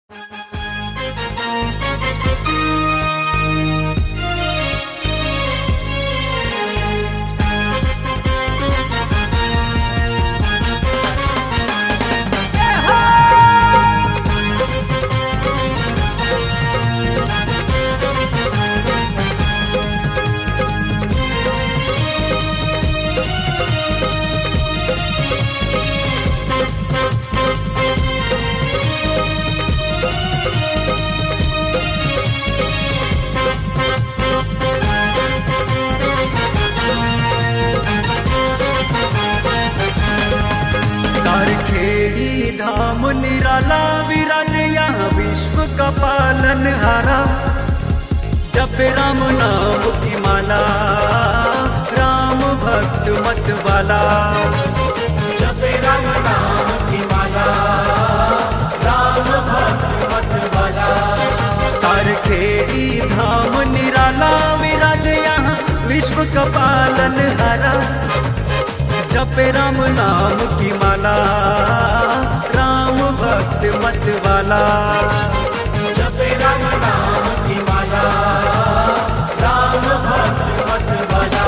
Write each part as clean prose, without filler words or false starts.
धाम निराला विराज यहाँ विश्व का पालनहारा। जप राम नाम की माला, राम भक्त मत वाला। जप राम नाम की माला, राम भक्त मत वाला। तारखेड़ी धाम निराला विराज यहाँ विश्व का पालनहारा। जप राम नाम की माला, राम भक्त मत वाला। जप राम नाम की माला, राम भक्त मत वाला।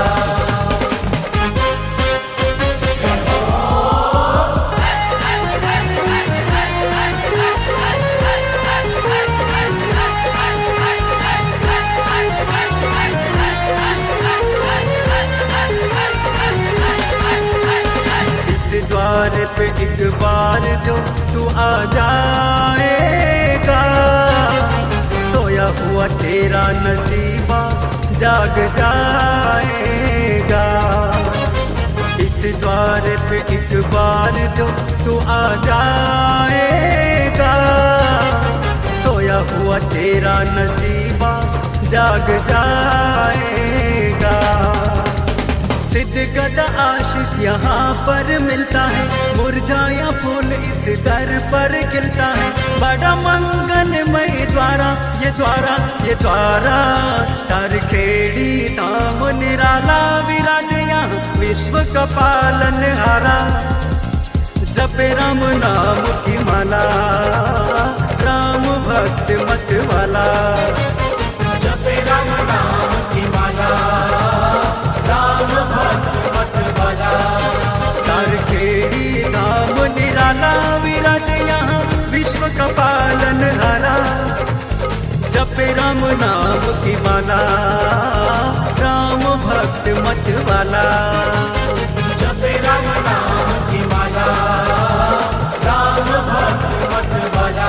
द्वार पे एक बार जो तू आ जाएगा, सोया हुआ तेरा नसीबा जाग जाएगा। इस द्वार पे एक बार जो तू आ जाएगा, सोया हुआ तेरा नसीबा जाग जाएगा। सिद्ध गदा आशीष यहाँ पर मिलता है, मुरझाया फूल इस दर पर खिलता है। बड़ा मंगलमय द्वारा ये द्वारा, ये द्वारा। तारखेड़ी धाम निराला विराज यहाँ विश्व का पालनहारा। जप राम नाम की माला, राम भक्त मत वाला। जप राम नाम की माला, राम भक्त मत वाला। तारखेड़ी धाम निराला विराज यहाँ विश्व का पालनहारा। जप राम नाम की माला, राम भक्त मत वाला। जप राम नाम की माला, राम भक्त मत वाला।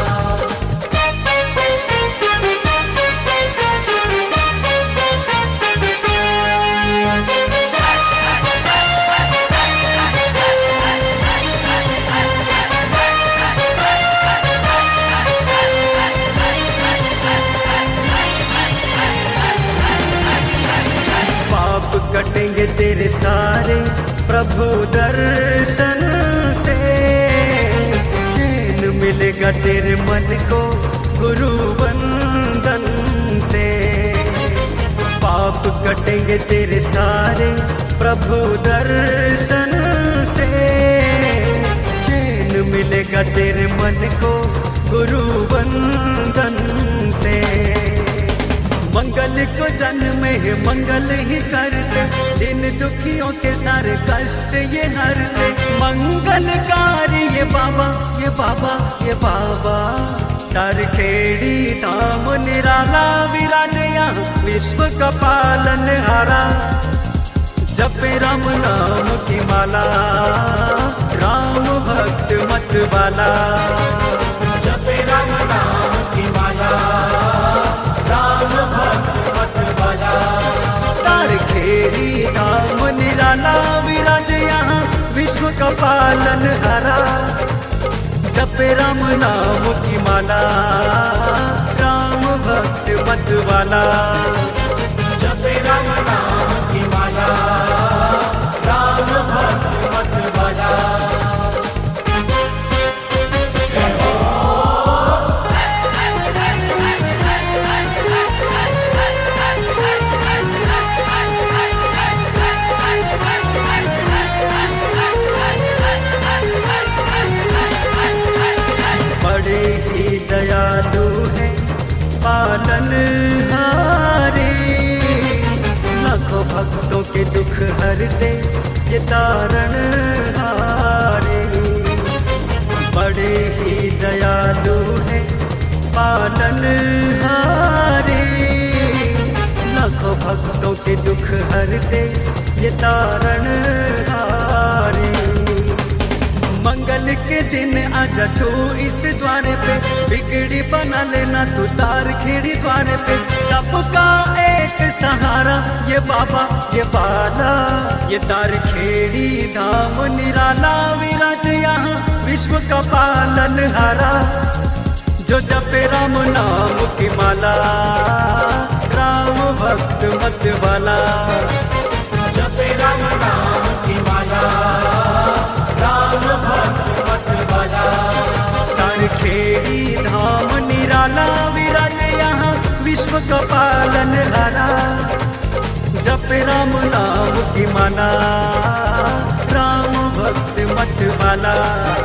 कटेंगे तेरे सारे प्रभु दर्शन से, चैन मिलेगा तेरे मन को गुरु वंदन से। पाप कटेंगे तेरे सारे प्रभु दर्शन से, चैन मिलेगा तेरे मन को गुरु वंदन से। मंगल को जन्म में मंगल ही करते, दिन दुखियों के सारे कष्ट ये हरते। मंगलकारी ये बाबा, ये बाबा, ये बाबा। तारखेड़ी धाम निराला विराज यहाँ विश्व का पालनहारा। जप राम नाम की माला, राम भक्त मत वाला। जप राम नाम की माला, राम भक्त मत वाला। तारखेड़ी धाम निराला विराज यहाँ विश्व का पालनहारा। जप राम नाम की माला, राम भक्त मत वाला। जप राम नाम की माला, राम भक्त मत वाला। पालन हारे, लाखों भक्तों के दुख हरते ये तारण हारे। बड़े ही दयालु है पालन हारे, लाखों भक्तों के दुख हरते ये तारण हारे। मंगल के दिन आजा तू इस द्वारे पे, बिगड़ी बना लेना तू तार खीड़ी द्वारे पे। सबका एक सहारा ये बाबा ये बाला, ये तार खेड़ी धाम निराला विराज यहाँ विश्व का पालन हारा। जो जपे राम नाम की माला, राम भक्त मत वाला। जपे राम नाम की माला, राम भक्त मत वाला। तार खेड़ी धाम निराला विराज यहाँ विश्व का पालन हारा। जपे राम नाम की माला, राम भक्त मत वाला।